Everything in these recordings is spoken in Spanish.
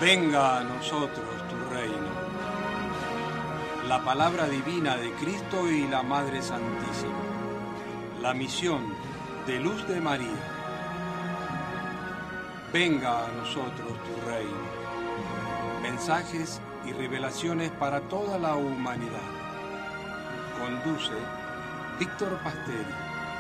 Venga a nosotros tu reino. La palabra divina de Cristo y la Madre Santísima. La misión de Luz de María. Venga a nosotros tu reino. Mensajes y revelaciones para toda la humanidad. Conduce Víctor Pasteri.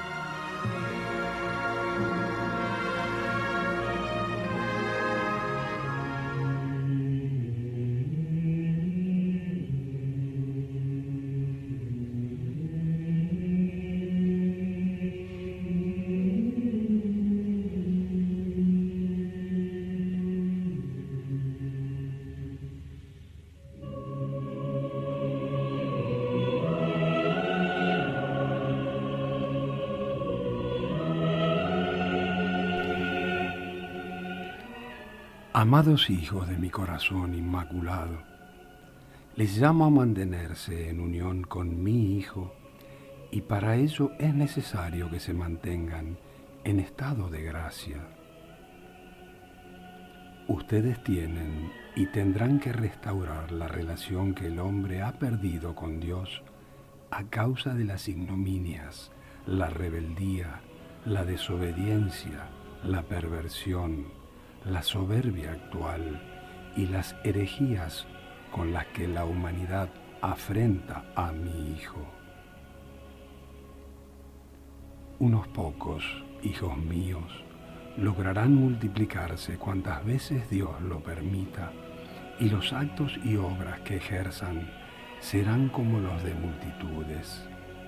Amados hijos de mi corazón inmaculado, les llamo a mantenerse en unión con mi Hijo y para ello es necesario que se mantengan en estado de gracia. Ustedes tienen y tendrán que restaurar la relación que el hombre ha perdido con Dios a causa de las ignominias, la rebeldía, la desobediencia, la perversión, la soberbia actual y las herejías con las que la humanidad afrenta a mi Hijo. Unos pocos, hijos míos, lograrán multiplicarse cuantas veces Dios lo permita, y los actos y obras que ejerzan serán como los de multitudes.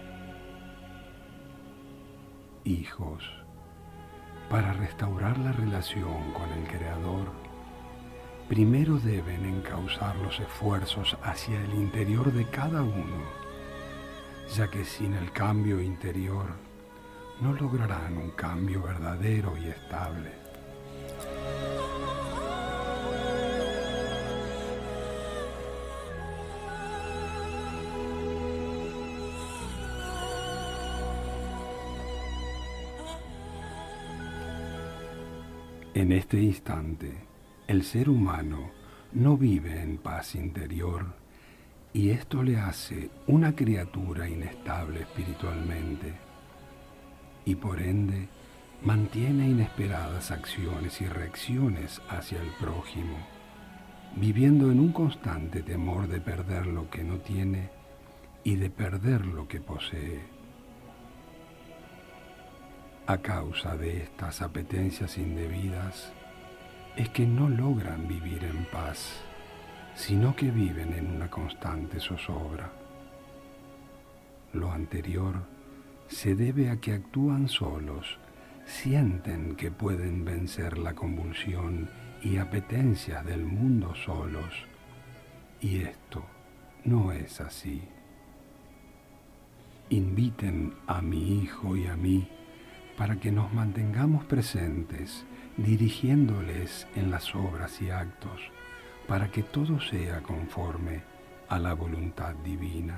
Hijos, para restaurar la relación con el Creador, primero deben encauzar los esfuerzos hacia el interior de cada uno, ya que sin el cambio interior no lograrán un cambio verdadero y estable. En este instante, el ser humano no vive en paz interior y esto le hace una criatura inestable espiritualmente y por ende mantiene inesperadas acciones y reacciones hacia el prójimo, viviendo en un constante temor de perder lo que no tiene y de perder lo que posee. A causa de estas apetencias indebidas, es que no logran vivir en paz, sino que viven en una constante zozobra. Lo anterior se debe a que actúan solos, sienten que pueden vencer la convulsión y apetencias del mundo solos, y esto no es así. Inviten a mi Hijo y a mí para que nos mantengamos presentes, dirigiéndoles en las obras y actos, para que todo sea conforme a la voluntad divina.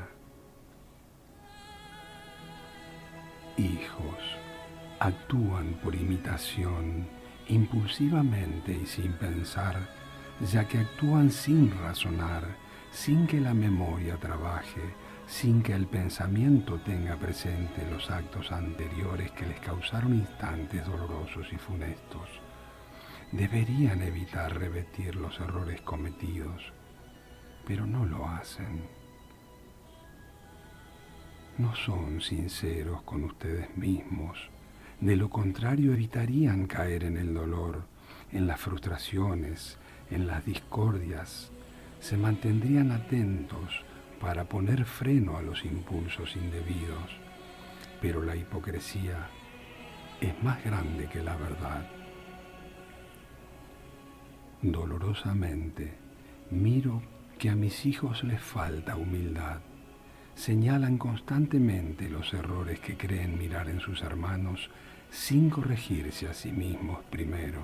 Hijos, actúan por imitación, impulsivamente y sin pensar, ya que actúan sin razonar, sin que la memoria trabaje, sin que el pensamiento tenga presente los actos anteriores que les causaron instantes dolorosos y funestos. Deberían evitar repetir los errores cometidos, pero no lo hacen. No son sinceros con ustedes mismos, de lo contrario evitarían caer en el dolor, en las frustraciones, en las discordias, se mantendrían atentos para poner freno a los impulsos indebidos, pero la hipocresía es más grande que la verdad. Dolorosamente miro que a mis hijos les falta humildad, señalan constantemente los errores que creen mirar en sus hermanos sin corregirse a sí mismos primero.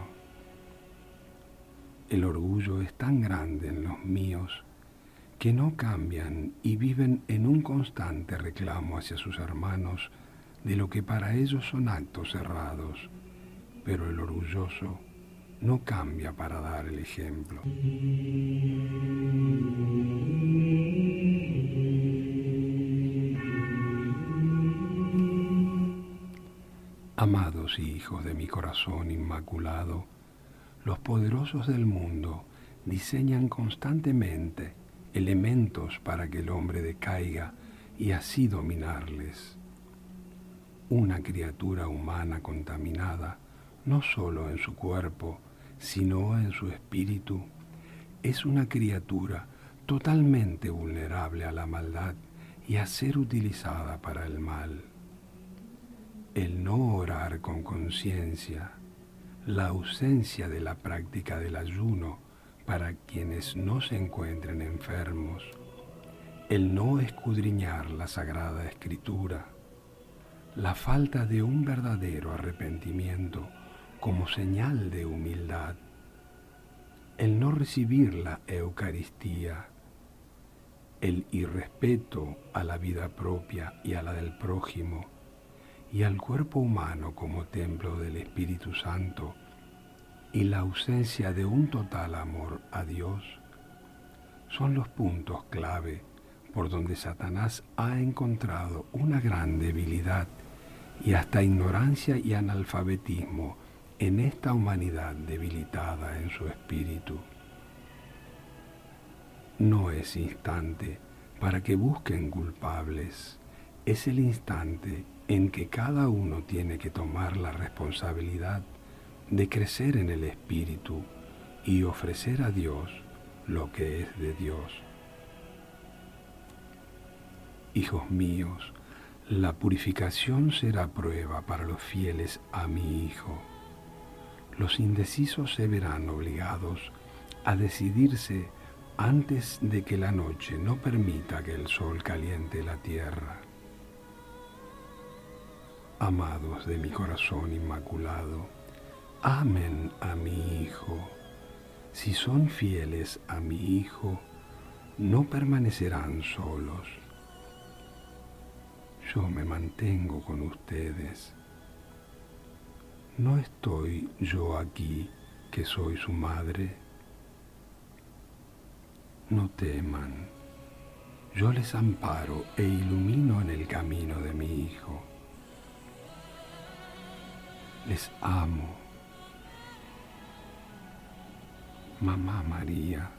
El orgullo es tan grande en los míos que no cambian y viven en un constante reclamo hacia sus hermanos de lo que para ellos son actos errados, pero el orgulloso no cambia para dar el ejemplo. Amados hijos de mi corazón inmaculado, los poderosos del mundo diseñan constantemente elementos para que el hombre decaiga y así dominarles. Una criatura humana contaminada, no solo en su cuerpo, sino en su espíritu, es una criatura totalmente vulnerable a la maldad y a ser utilizada para el mal. El no orar con conciencia, la ausencia de la práctica del ayuno para quienes no se encuentren enfermos, el no escudriñar la Sagrada Escritura, la falta de un verdadero arrepentimiento como señal de humildad, el no recibir la Eucaristía, el irrespeto a la vida propia y a la del prójimo, y al cuerpo humano como templo del Espíritu Santo, y la ausencia de un total amor a Dios, son los puntos clave por donde Satanás ha encontrado una gran debilidad y hasta ignorancia y analfabetismo en esta humanidad debilitada en su espíritu. No es instante para que busquen culpables, es el instante en que cada uno tiene que tomar la responsabilidad de crecer en el Espíritu y ofrecer a Dios lo que es de Dios. Hijos míos, la purificación será prueba para los fieles a mi Hijo. Los indecisos se verán obligados a decidirse antes de que la noche no permita que el sol caliente la tierra. Amados de mi corazón inmaculado, amen a mi Hijo. Si son fieles a mi Hijo, no permanecerán solos. Yo me mantengo con ustedes. ¿No estoy yo aquí, que soy su madre? No teman. Yo les amparo e ilumino en el camino de mi Hijo. Les amo. Mamá María.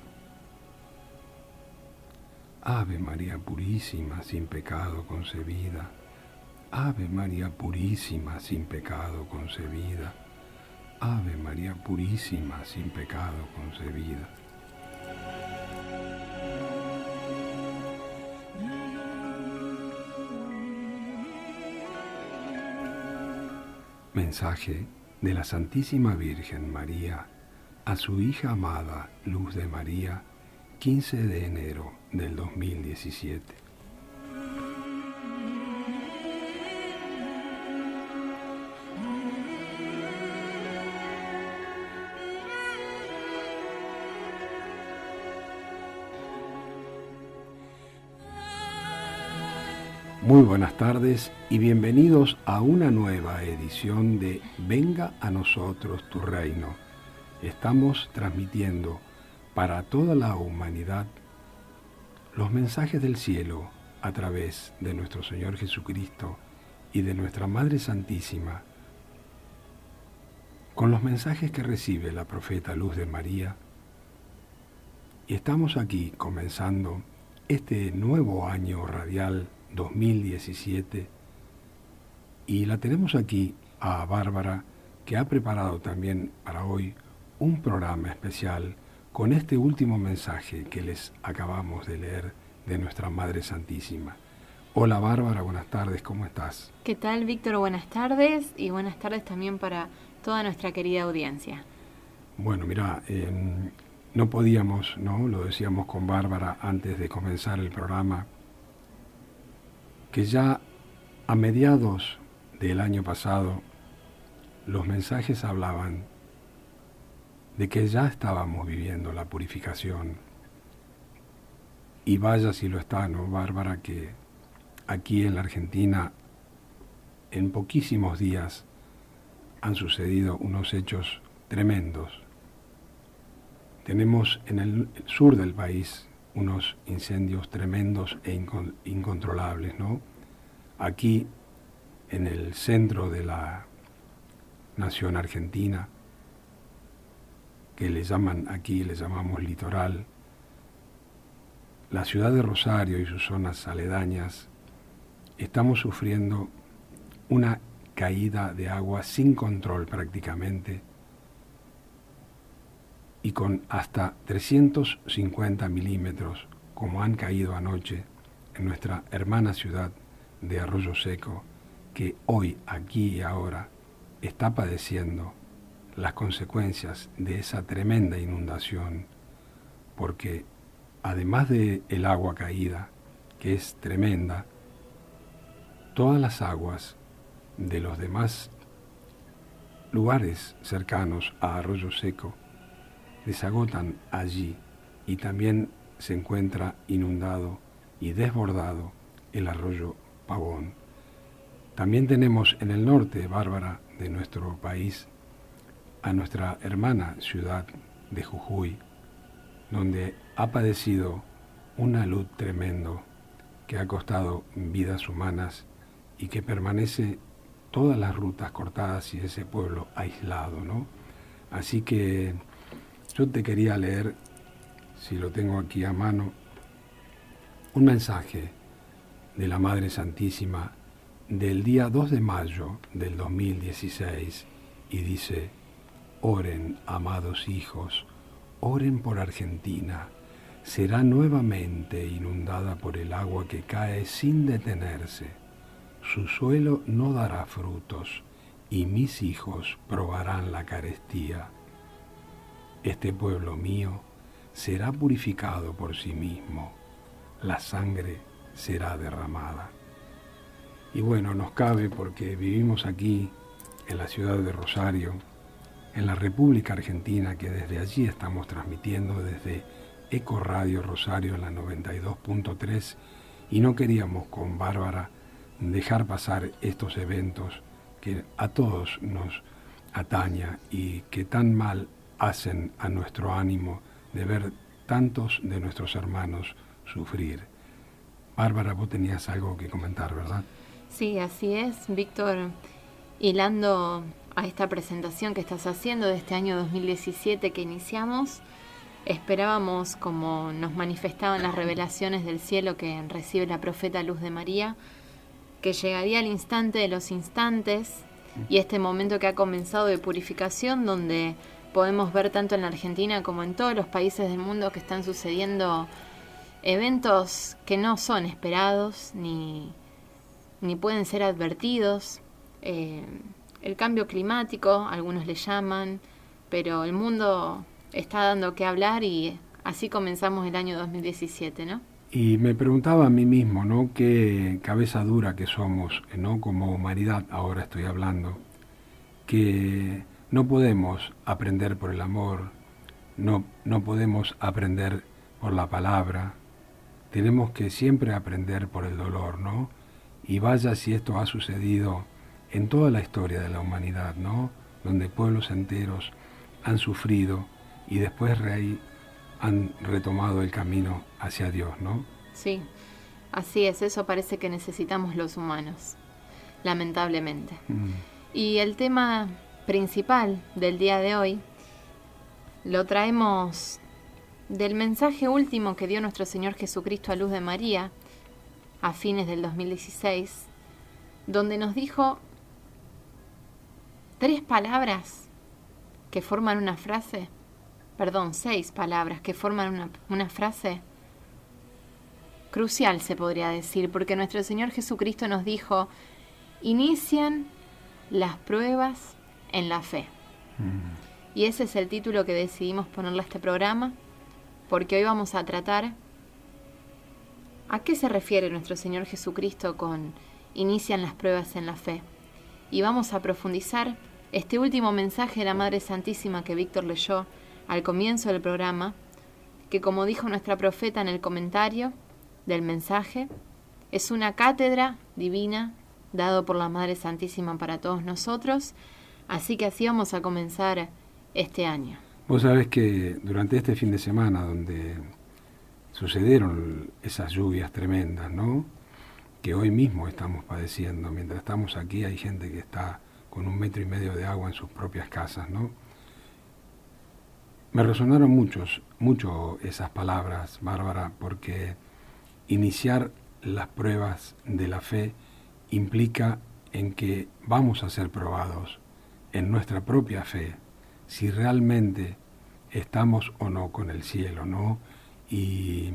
Ave María Purísima, sin pecado concebida. Ave María Purísima, sin pecado concebida. Ave María Purísima, sin pecado concebida. Mensaje de la Santísima Virgen María a su hija amada Luz de María, 15 de enero del 2017. Muy buenas tardes y bienvenidos a una nueva edición de Venga a nosotros tu reino. Estamos transmitiendo para toda la humanidad los mensajes del cielo a través de nuestro Señor Jesucristo y de nuestra Madre Santísima, con los mensajes que recibe la profeta Luz de María. Y estamos aquí comenzando este nuevo año radial 2017 y la tenemos aquí a Bárbara, que ha preparado también para hoy un programa especial con este último mensaje que les acabamos de leer de nuestra Madre Santísima. Hola Bárbara, buenas tardes, ¿cómo estás? ¿Qué tal, Víctor? Buenas tardes y buenas tardes también para toda nuestra querida audiencia. Bueno, mira, no podíamos, ¿no? Lo decíamos con Bárbara antes de comenzar el programa, que ya a mediados del año pasado los mensajes hablaban de que ya estábamos viviendo la purificación. Y vaya si lo está, ¿no, Bárbara? Que aquí en la Argentina en poquísimos días han sucedido unos hechos tremendos Tenemos en el sur del país unos incendios tremendos e incontrolables, ¿no? Aquí, en el centro de la nación argentina, que aquí le llamamos litoral, la ciudad de Rosario y sus zonas aledañas, estamos sufriendo una caída de agua sin control prácticamente, y con hasta 350 milímetros, como han caído anoche en nuestra hermana ciudad de Arroyo Seco, que hoy, aquí y ahora, está padeciendo las consecuencias de esa tremenda inundación, porque además del agua caída, que es tremenda, todas las aguas de los demás lugares cercanos a Arroyo Seco desagotan allí, y también se encuentra inundado y desbordado el arroyo Pavón. También tenemos en el norte, Bárbara, de nuestro país, a nuestra hermana ciudad de Jujuy, donde ha padecido un alud tremendo que ha costado vidas humanas y que permanece todas las rutas cortadas y ese pueblo aislado, ¿no? Así que yo te quería leer, si lo tengo aquí a mano, un mensaje de la Madre Santísima del día 2 de mayo del 2016 y dice: oren, amados hijos, oren por Argentina. Será nuevamente inundada por el agua que cae sin detenerse. Su suelo no dará frutos y mis hijos probarán la carestía. Este pueblo mío será purificado por sí mismo, la sangre será derramada. Y bueno, nos cabe porque vivimos aquí en la ciudad de Rosario, en la República Argentina, que desde allí estamos transmitiendo desde Eco Radio Rosario en la 92.3, y no queríamos con Bárbara dejar pasar estos eventos que a todos nos ataña y que tan mal hacen a nuestro ánimo de ver tantos de nuestros hermanos sufrir. Bárbara, vos tenías algo que comentar, ¿verdad? Sí, así es, Víctor. Hilando a esta presentación que estás haciendo de este año 2017 que iniciamos, esperábamos, como nos manifestaban las revelaciones del cielo que recibe la profeta Luz de María, que llegaría el instante de los instantes y este momento que ha comenzado de purificación, donde podemos ver tanto en la Argentina como en todos los países del mundo que están sucediendo eventos que no son esperados ni pueden ser advertidos. El cambio climático, algunos le llaman, pero el mundo está dando que hablar y así comenzamos el año 2017, ¿no? Y me preguntaba a mí mismo, ¿no? Qué cabeza dura que somos, ¿no? Como humanidad, ahora estoy hablando, que no podemos aprender por el amor, no podemos aprender por la palabra, tenemos que siempre aprender por el dolor, ¿no? Y vaya si esto ha sucedido en toda la historia de la humanidad, ¿no? Donde pueblos enteros han sufrido y después han retomado el camino hacia Dios, ¿no? Sí, así es, eso parece que necesitamos los humanos, lamentablemente. Y el tema principal del día de hoy lo traemos del mensaje último que dio nuestro Señor Jesucristo a Luz de María a fines del 2016, donde nos dijo 6 palabras que forman una frase crucial, se podría decir, porque nuestro Señor Jesucristo nos dijo: inician las pruebas en la fe. Y ese es el título que decidimos ponerle a este programa, porque hoy vamos a tratar a qué se refiere nuestro Señor Jesucristo con inician las pruebas en la fe. Y vamos a profundizar este último mensaje de la Madre Santísima que Víctor leyó al comienzo del programa, que, como dijo nuestra profeta en el comentario del mensaje, es una cátedra divina dado por la Madre Santísima para todos nosotros. Así que así vamos a comenzar este año. Vos sabés que durante este fin de semana, donde sucedieron esas lluvias tremendas, ¿no?, que hoy mismo estamos padeciendo, mientras estamos aquí hay gente que está con 1,5 metros de agua en sus propias casas, ¿no? Me resonaron mucho esas palabras, Bárbara, porque iniciar las pruebas de la fe implica en que vamos a ser probados en nuestra propia fe, si realmente estamos o no con el cielo, ¿no? Y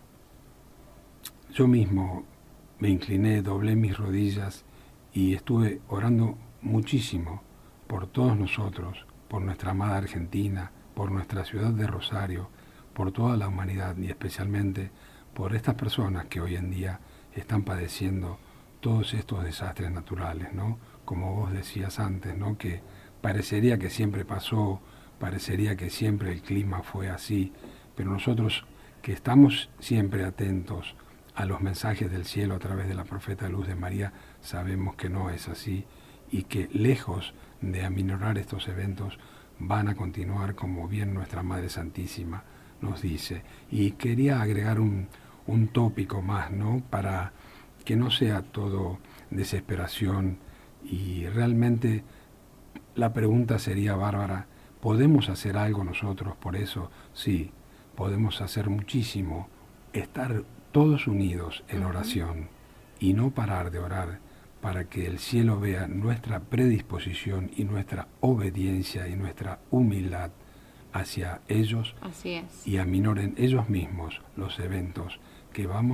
yo mismo me incliné, doblé mis rodillas y estuve orando muchísimo por todos nosotros, por nuestra amada Argentina, por nuestra ciudad de Rosario, por toda la humanidad y especialmente por estas personas que hoy en día están padeciendo todos estos desastres naturales, ¿no? Como vos decías antes, ¿no?, que parecería que siempre pasó, parecería que siempre el clima fue así, pero nosotros que estamos siempre atentos a los mensajes del cielo a través de la profeta Luz de María, sabemos que no es así y que lejos de aminorar estos eventos van a continuar como bien nuestra Madre Santísima nos dice. Y quería agregar un tópico más, ¿no?, para que no sea todo desesperación, y realmente la pregunta sería, Bárbara, ¿podemos hacer algo nosotros por eso? Sí, podemos hacer muchísimo, estar todos unidos en oración y no parar de orar para que el cielo vea nuestra predisposición y nuestra obediencia y nuestra humildad hacia ellos. Así es. Y aminoren ellos mismos los eventos que van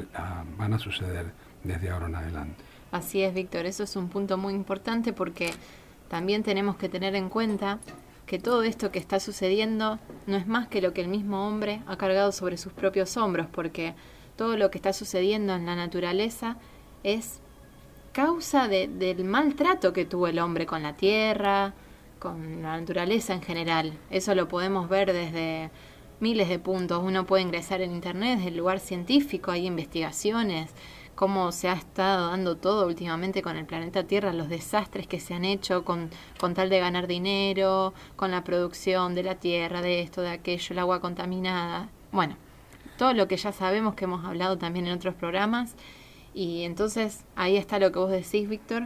a suceder desde ahora en adelante. Así es, Víctor, eso es un punto muy importante porque también tenemos que tener en cuenta que todo esto que está sucediendo no es más que lo que el mismo hombre ha cargado sobre sus propios hombros, porque todo lo que está sucediendo en la naturaleza es causa del maltrato que tuvo el hombre con la tierra, con la naturaleza en general. Eso lo podemos ver desde miles de puntos. Uno puede ingresar en internet, desde el lugar científico, hay investigaciones, cómo se ha estado dando todo últimamente con el planeta Tierra, los desastres que se han hecho con tal de ganar dinero, con la producción de la tierra, de esto, de aquello, el agua contaminada. Bueno, todo lo que ya sabemos, que hemos hablado también en otros programas. Y entonces ahí está lo que vos decís, Víctor,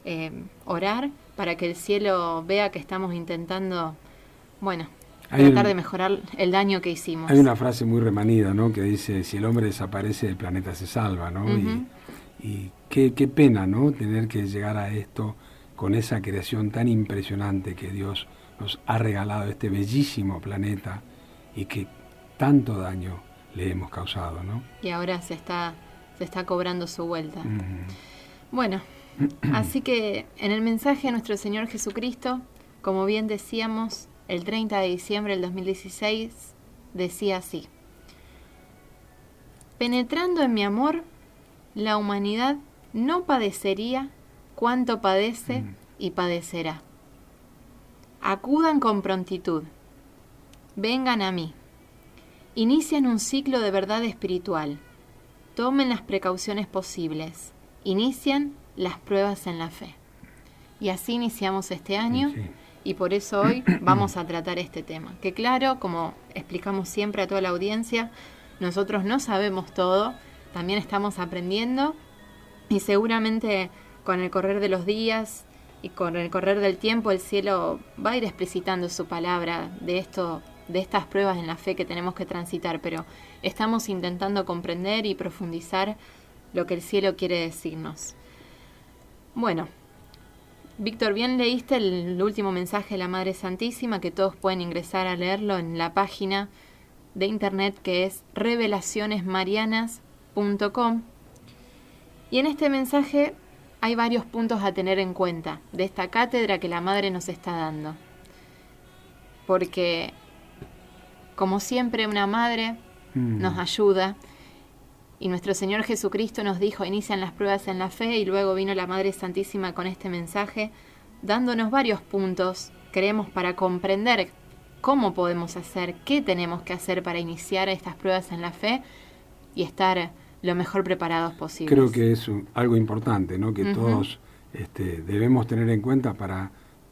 orar para que el cielo vea que estamos intentando, bueno, tratar de mejorar el daño que hicimos. Hay una frase muy remanida, ¿no?, que dice, si el hombre desaparece, el planeta se salva, ¿no? Y qué pena, ¿no?, tener que llegar a esto con esa creación tan impresionante que Dios nos ha regalado, este bellísimo planeta, y que tanto daño le hemos causado, ¿no? Y ahora se está cobrando su vuelta. Bueno, así que en el mensaje de nuestro Señor Jesucristo, como bien decíamos, el 30 de diciembre del 2016, decía así: penetrando en mi amor, la humanidad no padecería cuanto padece y padecerá. Acudan con prontitud, vengan a mí, inician un ciclo de verdad espiritual, tomen las precauciones posibles, inician las pruebas en la fe. Y así iniciamos este año. Sí. Y por eso hoy vamos a tratar este tema. Que claro, como explicamos siempre a toda la audiencia, nosotros no sabemos todo, también estamos aprendiendo y seguramente con el correr de los días y con el correr del tiempo el cielo va a ir explicitando su palabra de estas pruebas en la fe que tenemos que transitar, pero estamos intentando comprender y profundizar lo que el cielo quiere decirnos. Bueno, Víctor, bien leíste el último mensaje de la Madre Santísima, que todos pueden ingresar a leerlo en la página de internet que es revelacionesmarianas.com. Y en este mensaje hay varios puntos a tener en cuenta de esta cátedra que la Madre nos está dando. Porque, como siempre, una madre nos ayuda. Y nuestro Señor Jesucristo nos dijo, inician las pruebas en la fe, y luego vino la Madre Santísima con este mensaje, dándonos varios puntos, creemos, para comprender cómo podemos hacer, qué tenemos que hacer para iniciar estas pruebas en la fe y estar lo mejor preparados posible. Creo que es algo importante, ¿no?, que todos debemos tener en cuenta para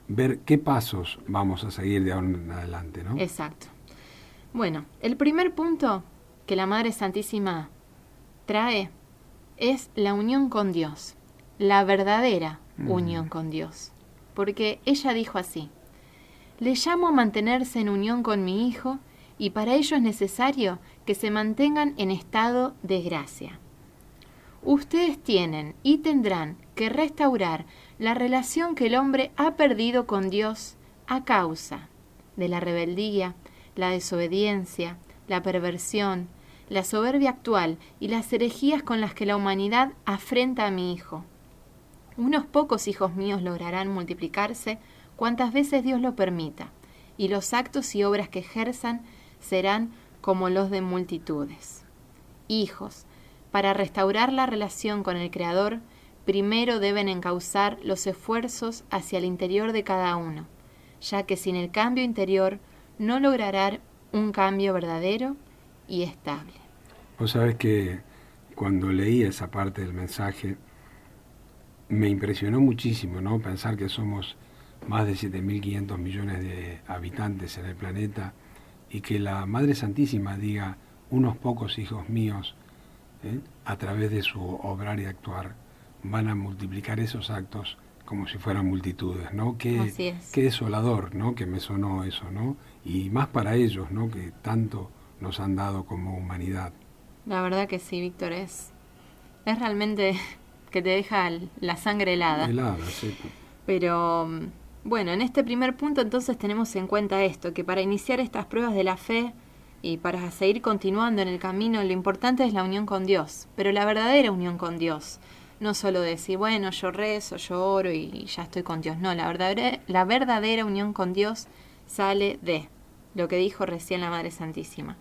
ver qué pasos vamos a seguir de ahora en adelante, ¿no? Exacto. Bueno, el primer punto que la Madre Santísima trae es la unión con Dios, la verdadera unión con Dios. Porque ella dijo así: le llamo a mantenerse en unión con mi Hijo, y para ello es necesario que se mantengan en estado de gracia. Ustedes tienen y tendrán que restaurar la relación que el hombre ha perdido con Dios a causa de la rebeldía, la desobediencia, la perversión, la soberbia actual y las herejías con las que la humanidad afrenta a mi Hijo. Unos pocos hijos míos lograrán multiplicarse cuantas veces Dios lo permita, y los actos y obras que ejerzan serán como los de multitudes. Hijos, para restaurar la relación con el Creador, primero deben encauzar los esfuerzos hacia el interior de cada uno, ya que sin el cambio interior no lograrán un cambio verdadero y estable. Vos sabés que cuando leí esa parte del mensaje me impresionó muchísimo, ¿no? Pensar que somos más de 7.500 millones de habitantes en el planeta y que la Madre Santísima diga: unos pocos hijos míos, a través de su obrar y actuar, van a multiplicar esos actos como si fueran multitudes, ¿no? Qué desolador, ¿no? Que me sonó eso, ¿no? Y más para ellos, ¿no? Que tanto nos han dado como humanidad. La verdad que sí, Víctor, es realmente que te deja la sangre helada. Helada, sí. Pero bueno, en este primer punto entonces tenemos en cuenta esto, que para iniciar estas pruebas de la fe y para seguir continuando en el camino, lo importante es la unión con Dios, pero la verdadera unión con Dios. No solo decir, bueno, yo rezo, yo oro y ya estoy con Dios. No, la verdadera unión con Dios sale de lo que dijo recién la Madre Santísima: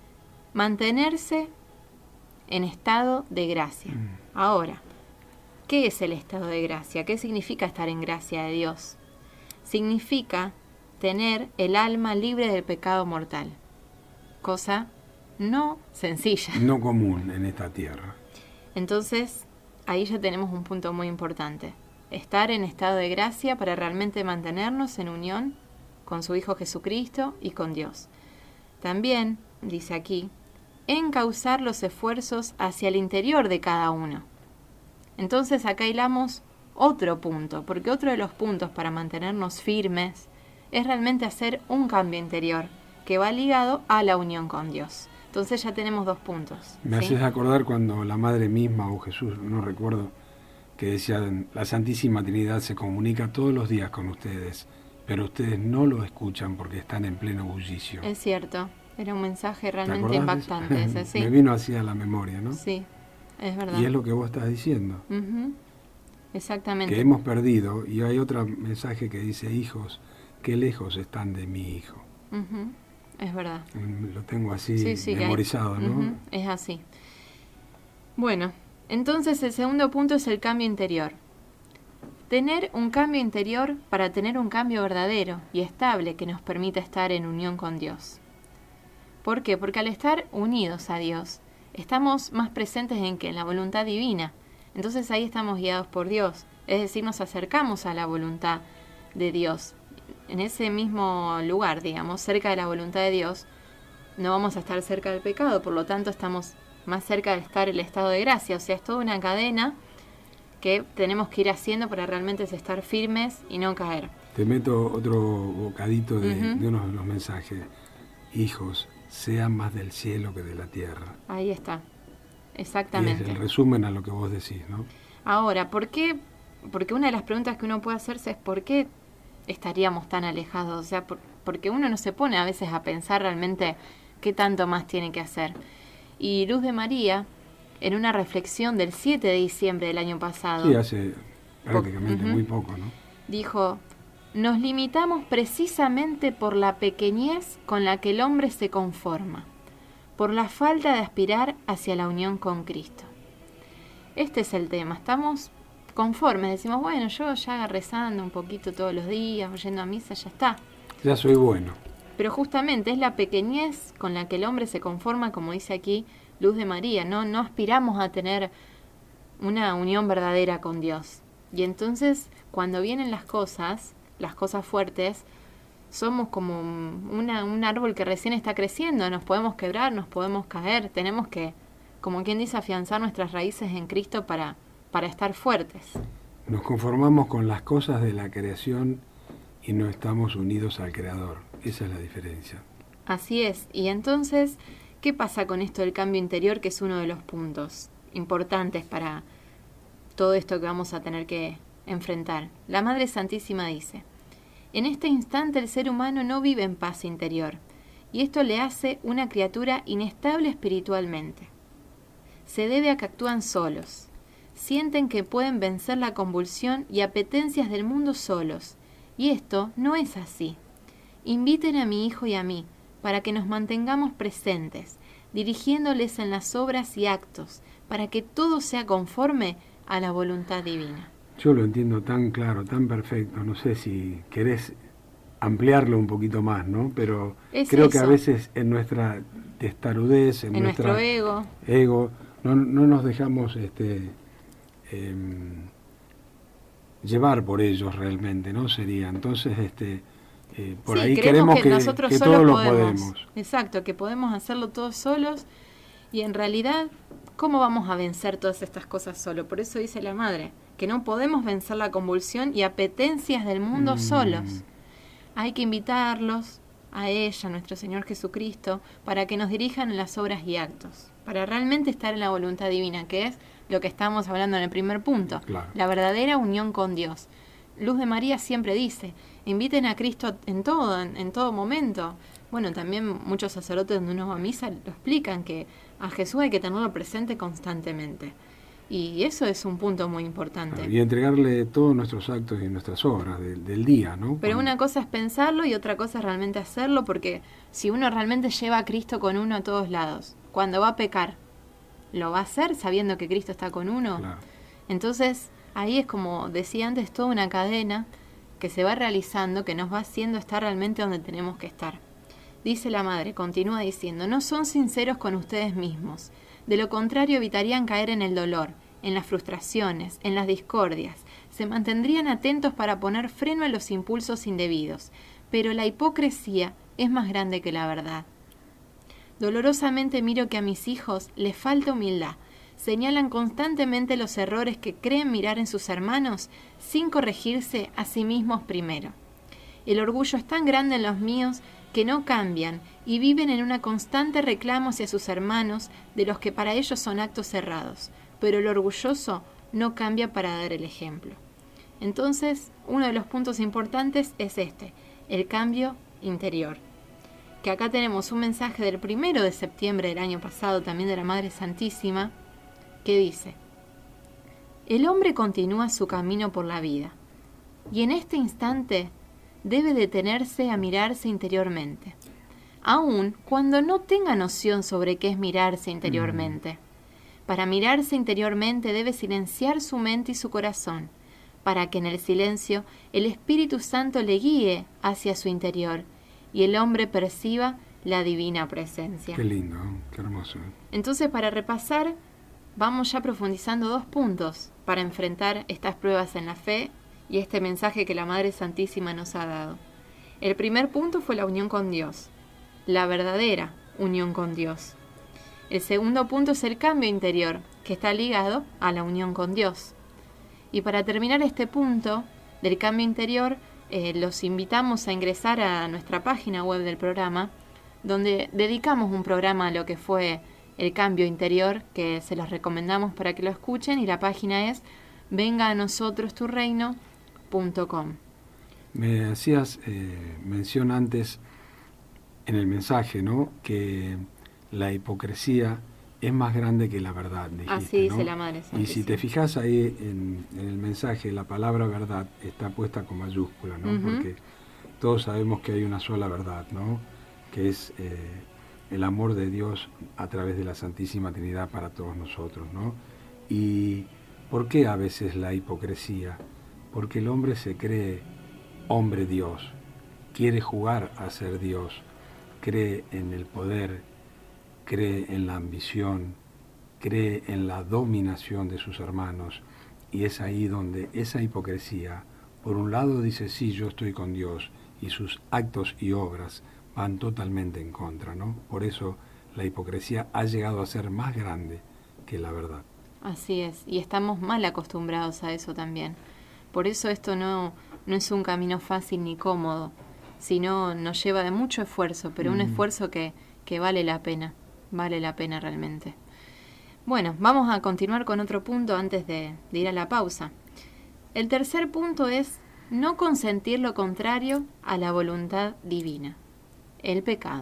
mantenerse en estado de gracia. Ahora, ¿qué es el estado de gracia? ¿Qué significa estar en gracia de Dios? Significa tener el alma libre del pecado mortal. Cosa no sencilla. No común en esta tierra. Entonces, ahí ya tenemos un punto muy importante. Estar en estado de gracia para realmente mantenernos en unión con su Hijo Jesucristo y con Dios. También, dice aquí, encauzar los esfuerzos hacia el interior de cada uno. Entonces acá hilamos otro punto, porque otro de los puntos para mantenernos firmes es realmente hacer un cambio interior que va ligado a la unión con Dios. Entonces ya tenemos dos puntos. Me haces acordar cuando la Madre misma o Jesús, no recuerdo, que decía: la Santísima Trinidad se comunica todos los días con ustedes, pero ustedes no lo escuchan porque están en pleno bullicio. Es cierto, era un mensaje realmente impactante ese, sí. Me vino así a la memoria, ¿no? Sí, es verdad. Y es lo que vos estás diciendo. Exactamente. Que hemos perdido, y hay otro mensaje que dice: hijos, qué lejos están de mi Hijo. Es verdad. Lo tengo así memorizado, ¿no? Es así. Bueno, entonces el segundo punto es el cambio interior. Tener un cambio interior para tener un cambio verdadero y estable que nos permita estar en unión con Dios. ¿Por qué? Porque al estar unidos a Dios, estamos más presentes en la voluntad divina. Entonces ahí estamos guiados por Dios. Es decir, nos acercamos a la voluntad de Dios. En ese mismo lugar, digamos, cerca de la voluntad de Dios, no vamos a estar cerca del pecado, por lo tanto estamos más cerca de estar en el estado de gracia. O sea, es toda una cadena que tenemos que ir haciendo para realmente estar firmes y no caer. Te meto otro bocadito de uno de los mensajes. Hijos, sean más del cielo que de la tierra. Ahí está, exactamente. Y es el resumen a lo que vos decís, ¿no? Ahora, ¿por qué? Porque una de las preguntas que uno puede hacerse es ¿por qué estaríamos tan alejados? O sea, porque uno no se pone a veces a pensar realmente qué tanto más tiene que hacer. Y Luz de María, en una reflexión del 7 de diciembre del año pasado... Sí, hace prácticamente muy poco, ¿no? Dijo: nos limitamos precisamente por la pequeñez con la que el hombre se conforma, por la falta de aspirar hacia la unión con Cristo. Este es el tema, estamos conformes, decimos, bueno, yo ya rezando un poquito todos los días, yendo a misa, ya está. Ya soy bueno. Pero justamente es la pequeñez con la que el hombre se conforma, como dice aquí Luz de María, no aspiramos a tener una unión verdadera con Dios. Y entonces, cuando vienen las cosas, las cosas fuertes, somos como un árbol que recién está creciendo, nos podemos quebrar, nos podemos caer, tenemos que, como quien dice, afianzar nuestras raíces en Cristo para estar fuertes. Nos conformamos con las cosas de la creación y no estamos unidos al Creador. Esa es la diferencia. Así es. Y entonces, ¿qué pasa con esto del cambio interior, que es uno de los puntos importantes para todo esto que vamos a tener que enfrentar? La Madre Santísima dice: en este instante el ser humano no vive en paz interior, y esto le hace una criatura inestable espiritualmente. Se debe a que actúan solos, sienten que pueden vencer la convulsión y apetencias del mundo solos, y esto no es así. Inviten a mi hijo y a mí, para que nos mantengamos presentes, dirigiéndoles en las obras y actos, para que todo sea conforme a la voluntad divina. Yo lo entiendo tan claro, tan perfecto. No sé si querés ampliarlo un poquito más, ¿no? Pero creo que a veces en nuestra testarudez, en nuestro ego no nos dejamos llevar por ellos realmente, ¿no? Sería. Entonces, por ahí queremos que nosotros todo lo podemos. Exacto, que podemos hacerlo todos solos, y en realidad, ¿cómo vamos a vencer todas estas cosas solo? Por eso dice la Madre, que no podemos vencer la convulsión y apetencias del mundo solos. Hay que invitarlos a ella, nuestro Señor Jesucristo, para que nos dirijan en las obras y actos, para realmente estar en la voluntad divina, que es lo que estamos hablando en el primer punto, claro. La verdadera unión con Dios. Luz de María siempre dice: inviten a Cristo en todo momento. Bueno, también muchos sacerdotes, donde uno va a misa, lo explican, que a Jesús hay que tenerlo presente constantemente. Y eso es un punto muy importante. Claro, y entregarle todos nuestros actos y nuestras obras del día, ¿no? Pero una cosa es pensarlo y otra cosa es realmente hacerlo, porque si uno realmente lleva a Cristo con uno a todos lados, cuando va a pecar, ¿lo va a hacer sabiendo que Cristo está con uno? Claro. Entonces, ahí es, como decía antes, toda una cadena que se va realizando, que nos va haciendo estar realmente donde tenemos que estar. Dice la Madre, continúa diciendo: no son sinceros con ustedes mismos. De lo contrario, evitarían caer en el dolor, en las frustraciones, en las discordias. Se mantendrían atentos para poner freno a los impulsos indebidos. Pero la hipocresía es más grande que la verdad. Dolorosamente miro que a mis hijos les falta humildad. Señalan constantemente los errores que creen mirar en sus hermanos sin corregirse a sí mismos primero. El orgullo es tan grande en los míos que no cambian y viven en una constante reclamo hacia sus hermanos de los que para ellos son actos cerrados, pero el orgulloso no cambia para dar el ejemplo. Entonces, uno de los puntos importantes es el cambio interior. Que acá tenemos un mensaje del 1 de septiembre del año pasado, también de la Madre Santísima, que dice: el hombre continúa su camino por la vida, y en este instante debe detenerse a mirarse interiormente, aun cuando no tenga noción sobre qué es mirarse interiormente. Para mirarse interiormente debe silenciar su mente y su corazón, para que en el silencio el Espíritu Santo le guíe hacia su interior y el hombre perciba la divina presencia. Qué lindo, qué hermoso. Entonces, para repasar, vamos ya profundizando 2 puntos para enfrentar estas pruebas en la fe y este mensaje que la Madre Santísima nos ha dado. El primer punto fue la unión con Dios, la verdadera unión con Dios. El segundo punto es el cambio interior, que está ligado a la unión con Dios. Y para terminar este punto del cambio interior, los invitamos a ingresar a nuestra página web del programa, donde dedicamos un programa a lo que fue el cambio interior, que se los recomendamos para que lo escuchen, y la página es vengaanosotrosturreino.com. Me hacías mención antes en el mensaje, ¿no?, que la hipocresía es más grande que la verdad, dijiste, así dice, ¿no? La Madre Santísima. Y si te fijas ahí en el mensaje, la palabra verdad está puesta con mayúscula, ¿no? Porque todos sabemos que hay una sola verdad, ¿no?, que es el amor de Dios a través de la Santísima Trinidad para todos nosotros, ¿no? ¿Y por qué a veces la hipocresía? Porque el hombre se cree hombre Dios, quiere jugar a ser Dios, cree en el poder, cree en la ambición, cree en la dominación de sus hermanos, y es ahí donde esa hipocresía Por un lado dice, sí, yo estoy con Dios, y sus actos y obras van totalmente en contra, ¿no? Por eso la hipocresía ha llegado a ser más grande que la verdad. Así es, y estamos mal acostumbrados a eso también. Por eso esto no es un camino fácil ni cómodo, sino nos lleva de mucho esfuerzo, pero un esfuerzo que vale la pena realmente. Bueno, vamos a continuar con otro punto antes de ir a la pausa. El tercer punto es no consentir lo contrario a la voluntad divina, el pecado.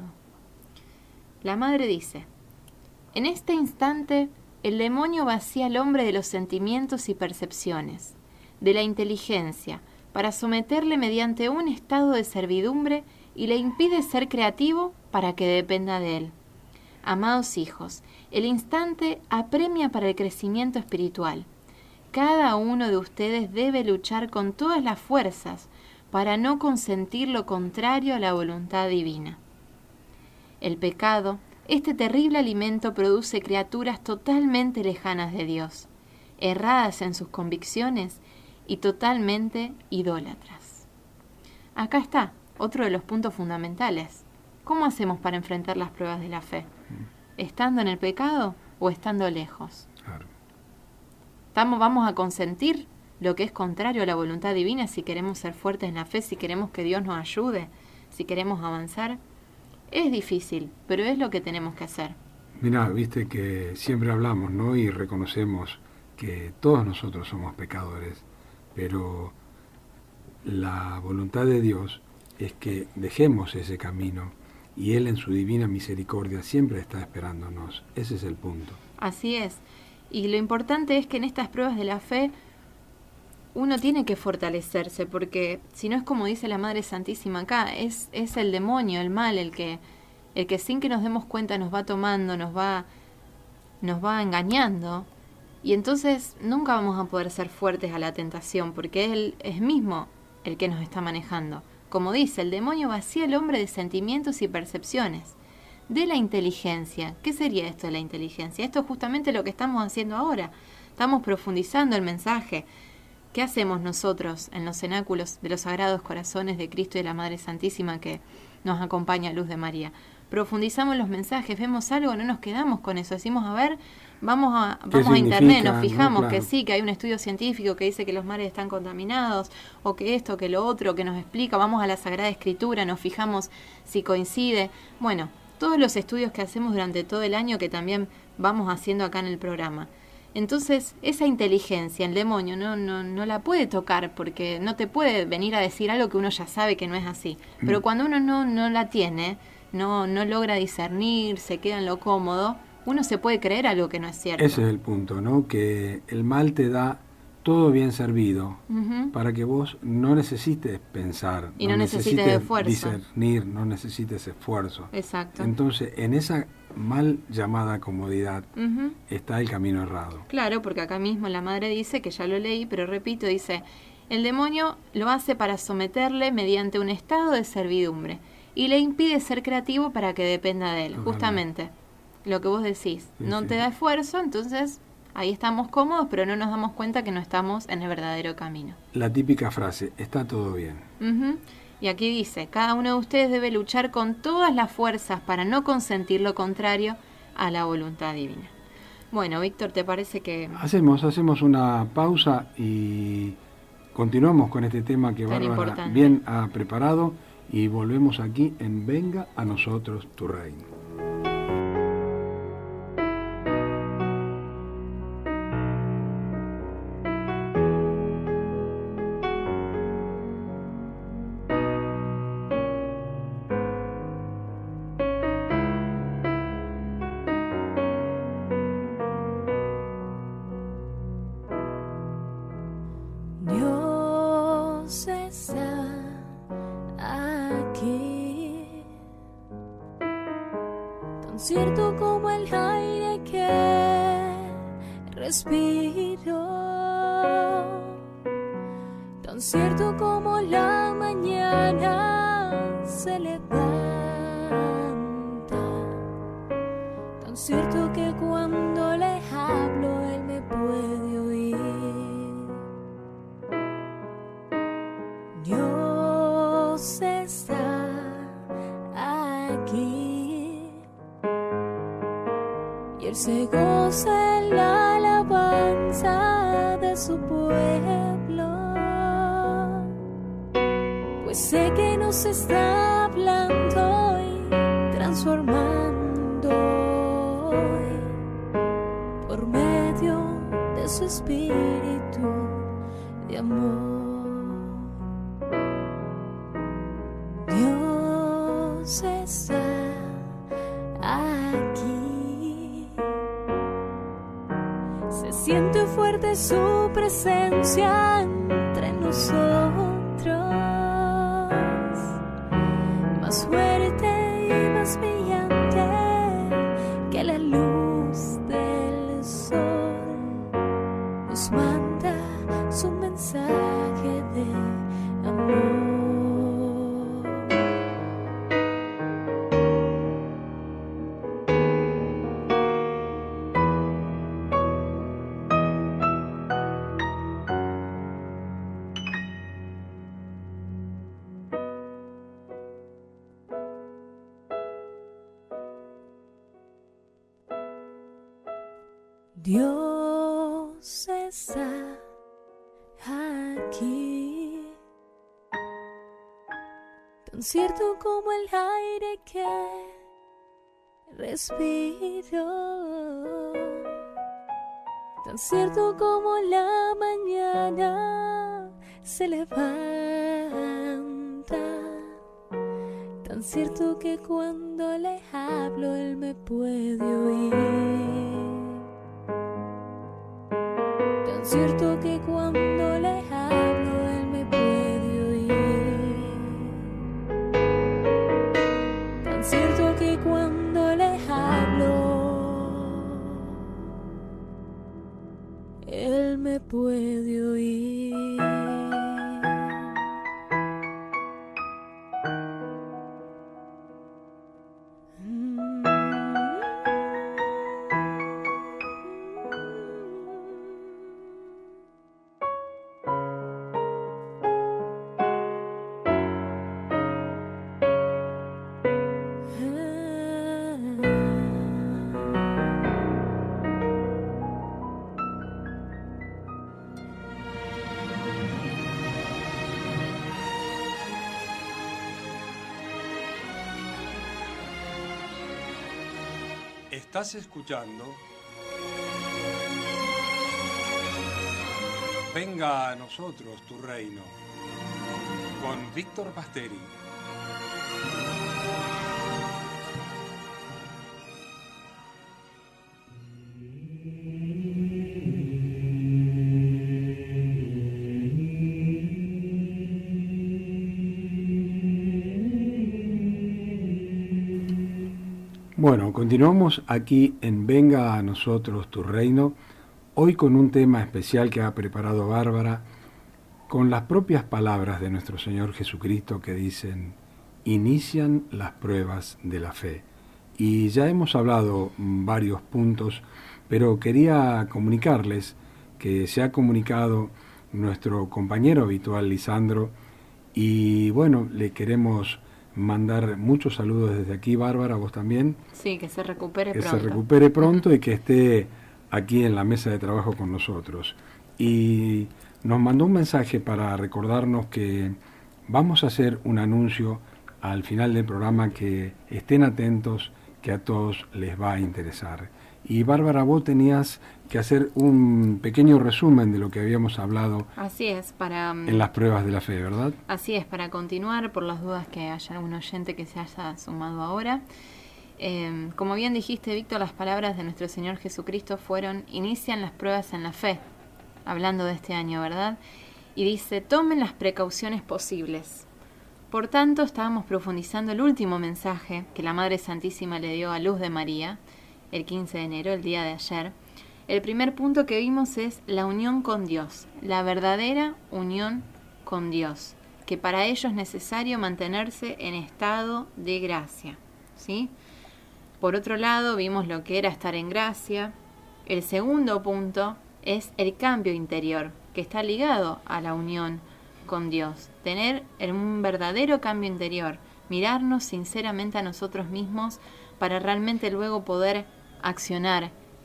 La madre dice, en este instante el demonio vacía al hombre de los sentimientos y percepciones, de la inteligencia, para someterle mediante un estado de servidumbre y le impide ser creativo para que dependa de él. Amados hijos, el instante apremia para el crecimiento espiritual. Cada uno de ustedes debe luchar con todas las fuerzas para no consentir lo contrario a la voluntad divina. El pecado, este terrible alimento, produce criaturas totalmente lejanas de Dios, erradas en sus convicciones y totalmente idólatras. Acá está otro de los puntos fundamentales. ¿Cómo hacemos para enfrentar las pruebas de la fe? ¿Estando en el pecado o estando lejos? Claro. ¿Vamos a consentir lo que es contrario a la voluntad divina si queremos ser fuertes en la fe, si queremos que Dios nos ayude, si queremos avanzar? Es difícil, pero es lo que tenemos que hacer. Mirá, viste que siempre hablamos, ¿no? Y reconocemos que todos nosotros somos pecadores, pero la voluntad de Dios es que dejemos ese camino y Él en su divina misericordia siempre está esperándonos. Ese es el punto. Así es. Y lo importante es que en estas pruebas de la fe uno tiene que fortalecerse, porque si no es como dice la Madre Santísima acá, es el demonio, el mal, el que sin que nos demos cuenta nos va tomando, nos va engañando, y entonces nunca vamos a poder ser fuertes a la tentación, porque Él es mismo el que nos está manejando. Como dice, el demonio vacía al hombre de sentimientos y percepciones, de la inteligencia. ¿Qué sería esto de la inteligencia? Esto es justamente lo que estamos haciendo ahora. Estamos profundizando el mensaje. ¿Qué hacemos nosotros en los cenáculos de los Sagrados Corazones de Cristo y de la Madre Santísima que nos acompaña a Luz de María? Profundizamos los mensajes, vemos algo, no nos quedamos con eso. Decimos, a ver, vamos a internet, nos fijamos, ¿no? Claro. Que sí, que hay un estudio científico que dice que los mares están contaminados, o que esto, que lo otro, que nos explica. Vamos a la Sagrada Escritura, nos fijamos si coincide. Bueno, todos los estudios que hacemos durante todo el año, que también vamos haciendo acá en el programa. Entonces, esa inteligencia, el demonio no la puede tocar, porque no te puede venir a decir algo que uno ya sabe que no es así. Pero cuando uno no la tiene, no logra discernir, se queda en lo cómodo, uno se puede creer algo que no es cierto. Ese es el punto, ¿no? Que el mal te da todo bien servido, para que vos no necesites pensar, y no necesites esfuerzo, discernir, no necesites esfuerzo. Exacto. Entonces, en esa mal llamada comodidad está el camino errado. Claro, porque acá mismo la madre dice, que ya lo leí, pero repito, dice, el demonio lo hace para someterle mediante un estado de servidumbre y le impide ser creativo para que dependa de él. Totalmente. Justamente lo que vos decís, sí, no te da esfuerzo, entonces ahí estamos cómodos, pero no nos damos cuenta que no estamos en el verdadero camino. La típica frase, está todo bien. Y aquí dice, cada uno de ustedes debe luchar con todas las fuerzas para no consentir lo contrario a la voluntad divina. Bueno, Víctor, ¿te parece que...? Hacemos una pausa y continuamos con este tema que Bárbara bien ha preparado y volvemos aquí en Venga a nosotros tu reino. Cierto como el aire que respiro, tan cierto como la mañana se levanta, tan cierto que cuando le hablo él me puede oír. se goza en la alabanza de su pueblo, pues sé que nos está hablando y transformando hoy por medio de su espíritu de amor. Dios está aquí, se siente fuerte su presencia entre nosotros, más fuerte y más brillante que la luz del sol. Nos manda su mensaje de amor. Dios está aquí, tan cierto como el aire que respiro, tan cierto como la mañana se levanta, tan cierto que cuando le hablo Él me puede oír. Tan cierto que cuando le hablo Él me puede oír. Tan cierto que cuando le hablo Él me puede oír. Estás escuchando Venga a nosotros tu reino con Víctor Pasteri. Bueno, continuamos aquí en Venga a nosotros tu reino, hoy con un tema especial que ha preparado Bárbara, con las propias palabras de nuestro Señor Jesucristo que dicen, inician las pruebas de la fe. Y ya hemos hablado varios puntos, pero quería comunicarles que se ha comunicado nuestro compañero habitual Lisandro, y bueno, le queremos mandar muchos saludos desde aquí, Bárbara, vos también. Sí, que se recupere pronto. Que se recupere pronto y que esté aquí en la mesa de trabajo con nosotros. Y nos mandó un mensaje para recordarnos que vamos a hacer un anuncio al final del programa, que estén atentos, que a todos les va a interesar. Y Bárbara, vos tenías que hacer un pequeño resumen de lo que habíamos hablado. Así es, en las pruebas de la fe, ¿verdad? Así es, para continuar, por las dudas que haya algún oyente que se haya sumado ahora. Como bien dijiste, Víctor, las palabras de nuestro Señor Jesucristo fueron, inician las pruebas en la fe, hablando de este año, ¿verdad? Y dice, tomen las precauciones posibles. Por tanto, estábamos profundizando el último mensaje que la Madre Santísima le dio a Luz de María, el 15 de enero, el día de ayer. El primer punto que vimos es la unión con Dios, la verdadera unión con Dios, que para ello es necesario mantenerse en estado de gracia, ¿sí? Por otro lado, vimos lo que era estar en gracia. El segundo punto es el cambio interior, que está ligado a la unión con Dios. Tener un verdadero cambio interior, mirarnos sinceramente a nosotros mismos para realmente luego poder accionar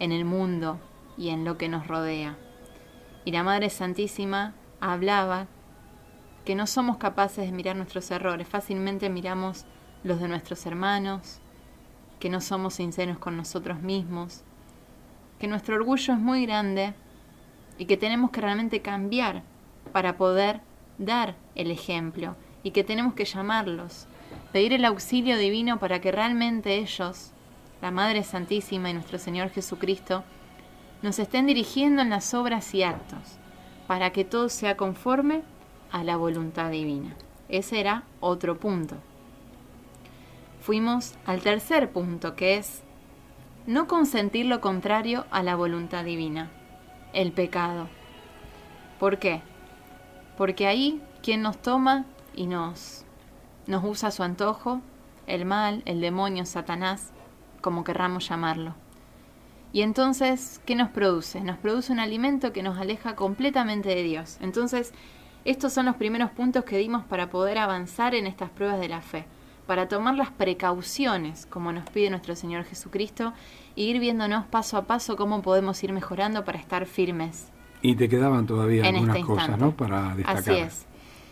en el mundo y en lo que nos rodea. Y la Madre Santísima hablaba que no somos capaces de mirar nuestros errores, fácilmente miramos los de nuestros hermanos, que no somos sinceros con nosotros mismos, que nuestro orgullo es muy grande y que tenemos que realmente cambiar para poder dar el ejemplo y que tenemos que llamarlos, pedir el auxilio divino para que realmente ellos, la Madre Santísima y nuestro Señor Jesucristo, nos estén dirigiendo en las obras y actos para que todo sea conforme a la voluntad divina. Ese era otro punto. Fuimos al tercer punto, que es no consentir lo contrario a la voluntad divina, el pecado. ¿Por qué? Porque ahí quien nos toma y nos usa a su antojo, el mal, el demonio, Satanás, como querramos llamarlo. Y entonces, ¿qué nos produce? Nos produce un alimento que nos aleja completamente de Dios. Entonces, estos son los primeros puntos que dimos para poder avanzar en estas pruebas de la fe, para tomar las precauciones, como nos pide nuestro Señor Jesucristo, e ir viéndonos paso a paso cómo podemos ir mejorando para estar firmes. Y te quedaban todavía en algunas este cosas, instante, ¿no?, para destacar. Así es.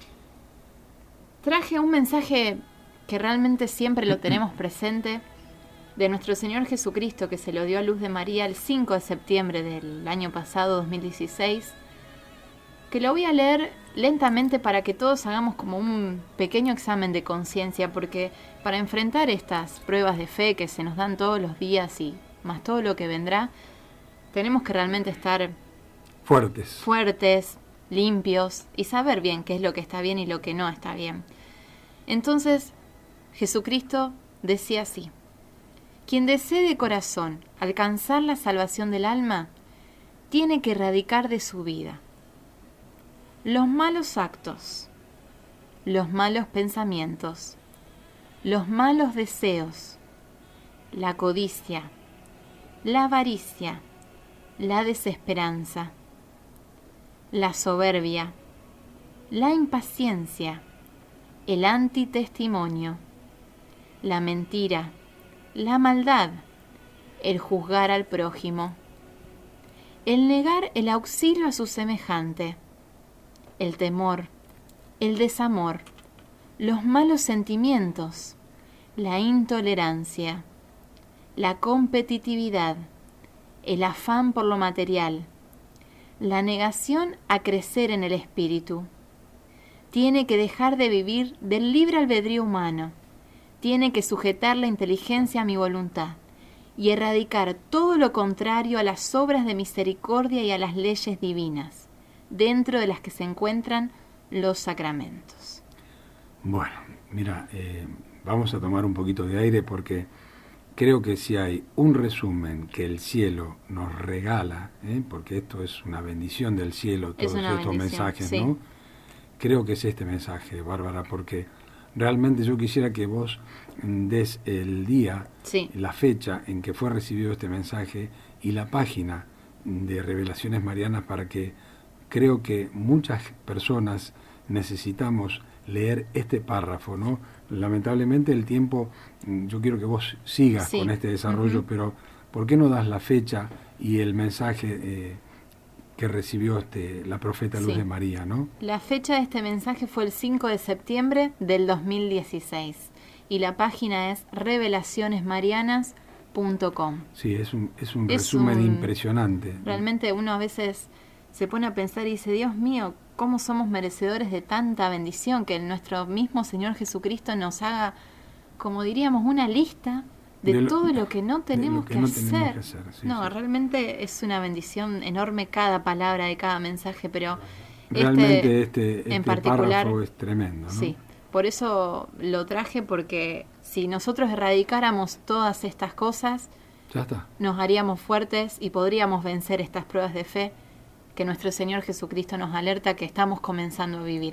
Traje un mensaje que realmente siempre lo tenemos presente, de nuestro Señor Jesucristo, que se lo dio a luz de María el 5 de septiembre del año pasado, 2016, que lo voy a leer lentamente para que todos hagamos como un pequeño examen de conciencia, porque para enfrentar estas pruebas de fe que se nos dan todos los días y más todo lo que vendrá, tenemos que realmente estar fuertes, limpios y saber bien qué es lo que está bien y lo que no está bien. Entonces, Jesucristo decía así: quien desee de corazón alcanzar la salvación del alma, tiene que erradicar de su vida los malos actos, los malos pensamientos, los malos deseos, la codicia, la avaricia, la desesperanza, la soberbia, la impaciencia, el antitestimonio, la mentira, la maldad, el juzgar al prójimo, el negar el auxilio a su semejante, el temor, el desamor, los malos sentimientos, la intolerancia, la competitividad, el afán por lo material, la negación a crecer en el espíritu. Tiene que dejar de vivir del libre albedrío humano, tiene que sujetar la inteligencia a mi voluntad y erradicar todo lo contrario a las obras de misericordia y a las leyes divinas, dentro de las que se encuentran los sacramentos. Bueno, mira, vamos a tomar un poquito de aire porque creo que si hay un resumen que el cielo nos regala, porque esto es una bendición del cielo, todos estos mensajes, sí, ¿no? Creo que es este mensaje, Bárbara, porque realmente yo quisiera que vos des el día, sí, la fecha en que fue recibido este mensaje y la página de Revelaciones Marianas, para que creo que muchas personas necesitamos leer este párrafo, ¿no? Lamentablemente el tiempo, yo quiero que vos sigas, sí, con este desarrollo, pero ¿por qué no das la fecha y el mensaje que recibió la profeta Luz, sí, de María, ¿no? La fecha de este mensaje fue el 5 de septiembre del 2016 y la página es revelacionesmarianas.com. Sí, es un resumen impresionante. Realmente uno a veces se pone a pensar y dice, Dios mío, ¿cómo somos merecedores de tanta bendición? Que nuestro mismo Señor Jesucristo nos haga, como diríamos, una lista de todo lo que no tenemos que hacer. Sí, no, sí, realmente es una bendición enorme cada palabra de cada mensaje, pero realmente este en particular párrafo es tremendo, ¿no? Sí, por eso lo traje, porque si nosotros erradicáramos todas estas cosas, ya está, nos haríamos fuertes y podríamos vencer estas pruebas de fe que nuestro Señor Jesucristo nos alerta que estamos comenzando a vivir.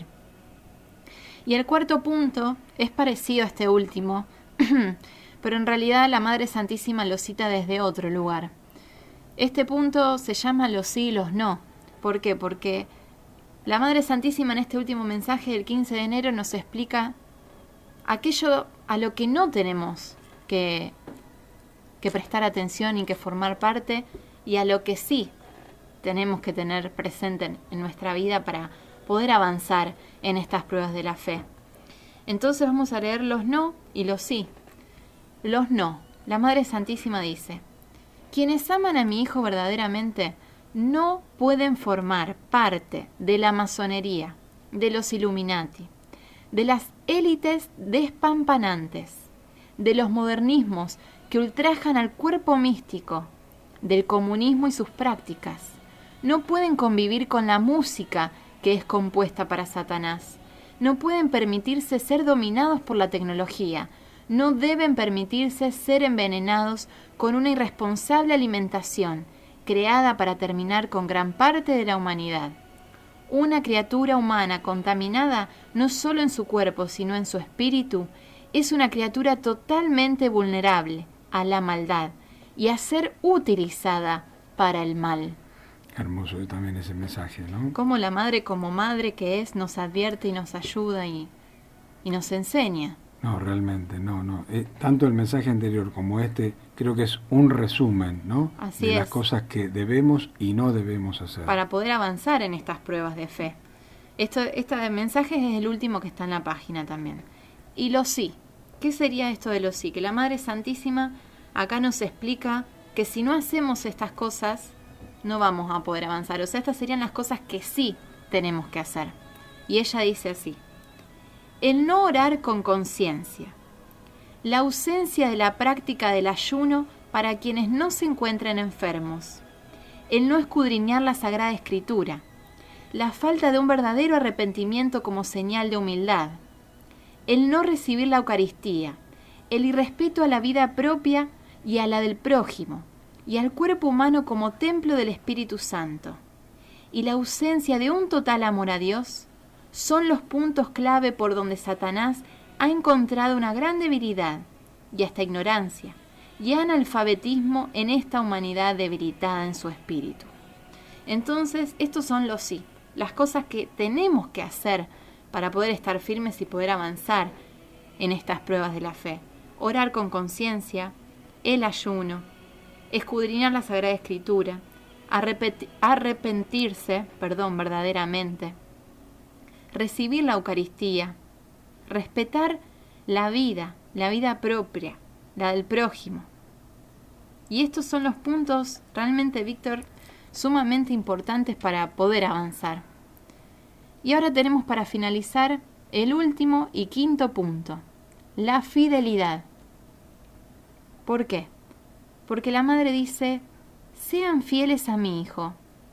Y el cuarto punto es parecido a este último, pero en realidad la Madre Santísima lo cita desde otro lugar. Este punto se llama los sí y los no. ¿Por qué? Porque la Madre Santísima en este último mensaje del 15 de enero nos explica aquello a lo que no tenemos que prestar atención y que formar parte, y a lo que sí tenemos que tener presente en nuestra vida para poder avanzar en estas pruebas de la fe. Entonces vamos a leer los no y los sí. Los no. La Madre Santísima dice: quienes aman a mi Hijo verdaderamente no pueden formar parte de la masonería, de los Illuminati, de las élites despampanantes, de los modernismos que ultrajan al cuerpo místico, del comunismo y sus prácticas. No pueden convivir con la música que es compuesta para Satanás. No pueden permitirse ser dominados por la tecnología. No deben permitirse ser envenenados con una irresponsable alimentación creada para terminar con gran parte de la humanidad. Una criatura humana contaminada no solo en su cuerpo, sino en su espíritu, es una criatura totalmente vulnerable a la maldad y a ser utilizada para el mal. Hermoso también ese mensaje, ¿no? Como la madre, como madre que es, nos advierte y nos ayuda y nos enseña. No, realmente, no. Tanto el mensaje anterior como este, creo que es un resumen, ¿no? Así de es. las cosas que debemos y no debemos hacer. Para poder avanzar en estas pruebas de fe. Este mensaje es el último que está en la página también. Y lo sí. ¿Qué sería esto de lo sí? Que la Madre Santísima acá nos explica que si no hacemos estas cosas, no vamos a poder avanzar. O sea, estas serían las cosas que sí tenemos que hacer. Y ella dice así: el no orar con conciencia, la ausencia de la práctica del ayuno para quienes no se encuentren enfermos, el no escudriñar la Sagrada Escritura, la falta de un verdadero arrepentimiento como señal de humildad, el no recibir la Eucaristía, el irrespeto a la vida propia y a la del prójimo, y al cuerpo humano como templo del Espíritu Santo, y la ausencia de un total amor a Dios, son los puntos clave por donde Satanás ha encontrado una gran debilidad y hasta ignorancia y analfabetismo en esta humanidad debilitada en su espíritu. Entonces, estos son los sí, las cosas que tenemos que hacer para poder estar firmes y poder avanzar en estas pruebas de la fe. Orar con conciencia, el ayuno, escudriñar la Sagrada Escritura, arrepentirse verdaderamente, recibir la Eucaristía, respetar la vida propia, la del prójimo. Y estos son los puntos realmente, Víctor, sumamente importantes para poder avanzar. Y ahora tenemos para finalizar el último y quinto punto, la fidelidad. ¿Por qué? Porque la Madre dice: sean fieles a mi Hijo,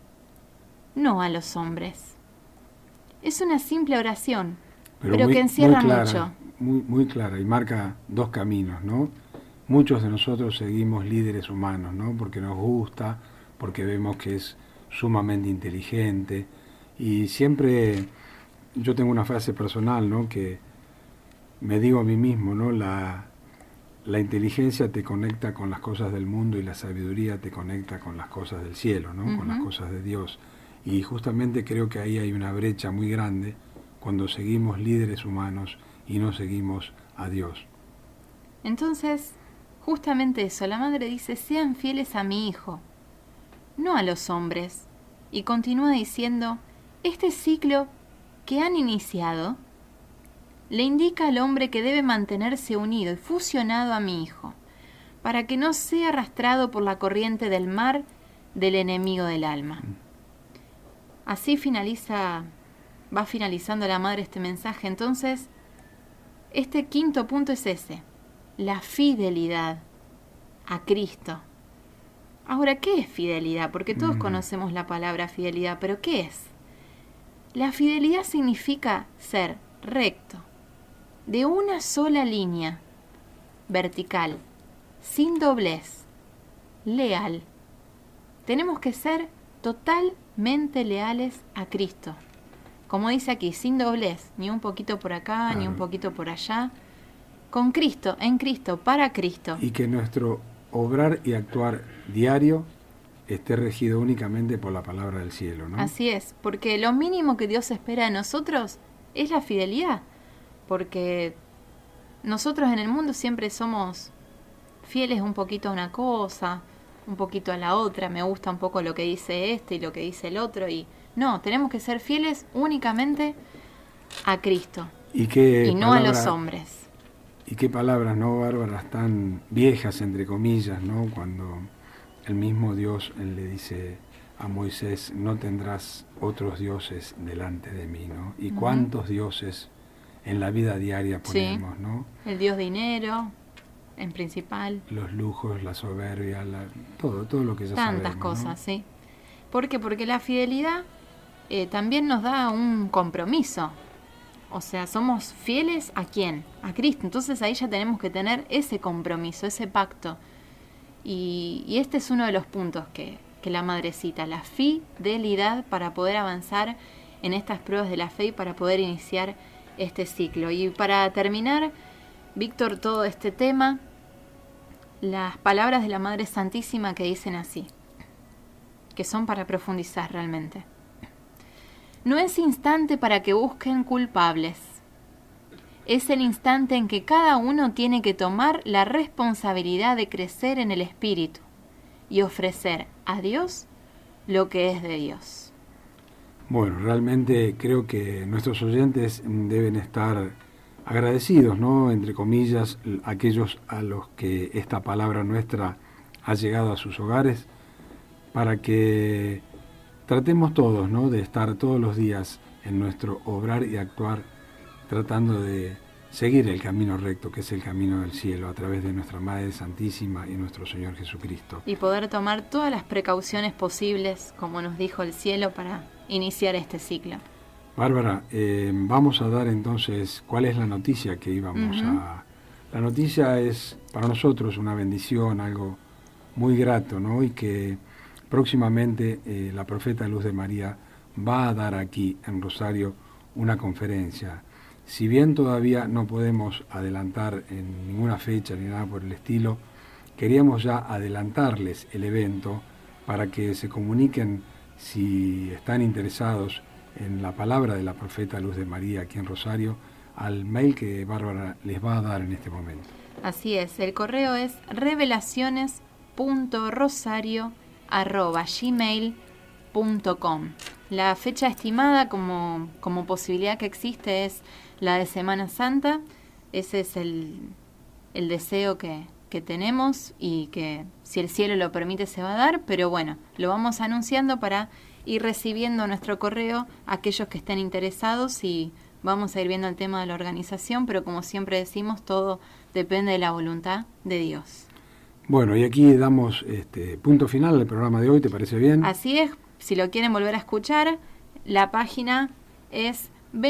no a los hombres. Es una simple oración, pero que encierra mucho. Muy clara y marca dos caminos, ¿no? Muchos de nosotros seguimos líderes humanos, ¿no? Porque nos gusta, porque vemos que es sumamente inteligente. Y siempre yo tengo una frase personal, ¿no? Que me digo a mí mismo, ¿no? La inteligencia te conecta con las cosas del mundo y la sabiduría te conecta con las cosas del cielo, ¿no? Con las cosas de Dios. Y justamente creo que ahí hay una brecha muy grande cuando seguimos líderes humanos y no seguimos a Dios. Entonces, justamente eso, la Madre dice: sean fieles a mi Hijo, no a los hombres. Y continúa diciendo: este ciclo que han iniciado le indica al hombre que debe mantenerse unido y fusionado a mi Hijo, para que no sea arrastrado por la corriente del mar del enemigo del alma. Así va finalizando la Madre este mensaje. Entonces, este quinto punto es ese, la fidelidad a Cristo. Ahora, ¿qué es fidelidad? Porque todos conocemos la palabra fidelidad, pero ¿qué es? La fidelidad significa ser recto, de una sola línea, vertical, sin doblez, leal. Tenemos que ser totalmente leales a Cristo. Como dice aquí, sin doblez, ni un poquito por acá, ni un poquito por allá. Con Cristo, en Cristo, para Cristo. Y que nuestro obrar y actuar diario esté regido únicamente por la palabra del cielo, ¿no? Así es, porque lo mínimo que Dios espera de nosotros es la fidelidad. Porque nosotros en el mundo siempre somos fieles un poquito a una cosa, un poquito a la otra, me gusta un poco lo que dice este y lo que dice el otro, y no, tenemos que ser fieles únicamente a Cristo y no a los hombres. Y qué palabras, ¿no, Bárbara? Tan viejas, entre comillas, ¿no? Cuando el mismo Dios le dice a Moisés, no tendrás otros dioses delante de mí, ¿no? Y cuántos dioses en la vida diaria ponemos, ¿no? El Dios dinero, en principal. Los lujos, la soberbia, todo lo que ya sabemos. Tantas cosas, ¿sí? ¿Por qué? Porque la fidelidad también nos da un compromiso. O sea, somos fieles ¿a quién? A Cristo. Entonces ahí ya tenemos que tener ese compromiso, ese pacto. Y este es uno de los puntos que la madre cita, la fidelidad para poder avanzar en estas pruebas de la fe y para poder iniciar este ciclo. Y para terminar, Víctor, todo este tema, las palabras de la Madre Santísima que dicen así, que son para profundizar realmente. No es instante para que busquen culpables. Es el instante en que cada uno tiene que tomar la responsabilidad de crecer en el Espíritu y ofrecer a Dios lo que es de Dios. Bueno, realmente creo que nuestros oyentes deben estar agradecidos, ¿no? Entre comillas, aquellos a los que esta palabra nuestra ha llegado a sus hogares, para que tratemos todos, ¿no? De estar todos los días en nuestro obrar y actuar, tratando de seguir el camino recto, que es el camino del cielo, a través de nuestra Madre Santísima y nuestro Señor Jesucristo. Y poder tomar todas las precauciones posibles, como nos dijo el cielo, para iniciar este ciclo. Bárbara, vamos a dar entonces cuál es la noticia que íbamos a... La noticia es para nosotros una bendición, algo muy grato, ¿no? Y que próximamente la profeta Luz de María va a dar aquí en Rosario una conferencia. Si bien todavía no podemos adelantar en ninguna fecha ni nada por el estilo, queríamos ya adelantarles el evento para que se comuniquen si están interesados en la palabra de la profeta Luz de María aquí en Rosario, al mail que Bárbara les va a dar en este momento. Así es, el correo es revelaciones.rosario@gmail.com. La fecha estimada como posibilidad que existe es la de Semana Santa. Ese es el deseo que tenemos y que, si el cielo lo permite, se va a dar, pero bueno, lo vamos anunciando para ir recibiendo nuestro correo a aquellos que estén interesados, y vamos a ir viendo el tema de la organización, pero como siempre decimos, todo depende de la voluntad de Dios. Bueno, y aquí damos punto final al programa de hoy, ¿te parece bien? Así es, si lo quieren volver a escuchar, la página es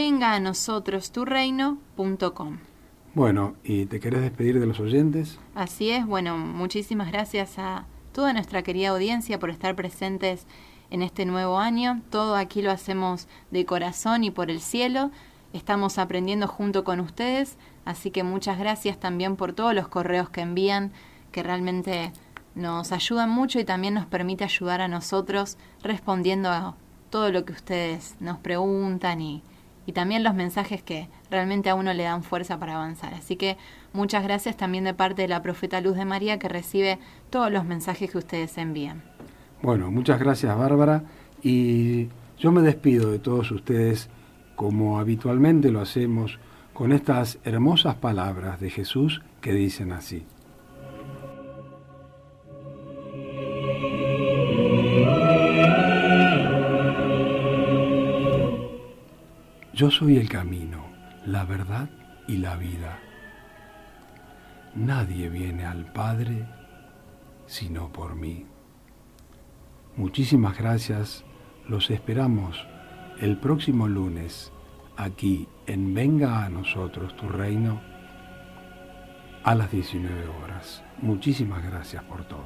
vengaanosotrosturreino.com. Bueno, ¿y te querés despedir de los oyentes? Así es, bueno, muchísimas gracias a toda nuestra querida audiencia por estar presentes en este nuevo año. Todo aquí lo hacemos de corazón y por el cielo. Estamos aprendiendo junto con ustedes, así que muchas gracias también por todos los correos que envían, que realmente nos ayudan mucho y también nos permite ayudar a nosotros respondiendo a todo lo que ustedes nos preguntan y también los mensajes que realmente a uno le dan fuerza para avanzar. Así que muchas gracias también de parte de la profeta Luz de María, que recibe todos los mensajes que ustedes envían. Bueno, muchas gracias, Bárbara, y yo me despido de todos ustedes como habitualmente lo hacemos, con estas hermosas palabras de Jesús que dicen así. Yo soy el camino, la verdad y la vida. Nadie viene al Padre sino por mí. Muchísimas gracias, los esperamos el próximo lunes aquí en Venga a Nosotros Tu Reino a las 19 horas. Muchísimas gracias por todo.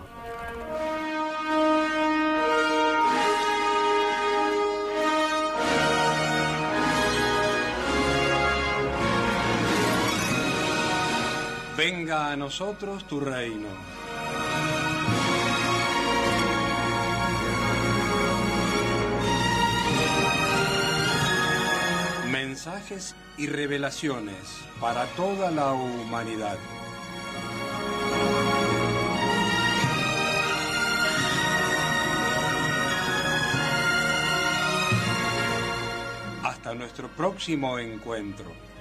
Venga a nosotros tu reino. Mensajes y revelaciones para toda la humanidad. nuestro próximo encuentro.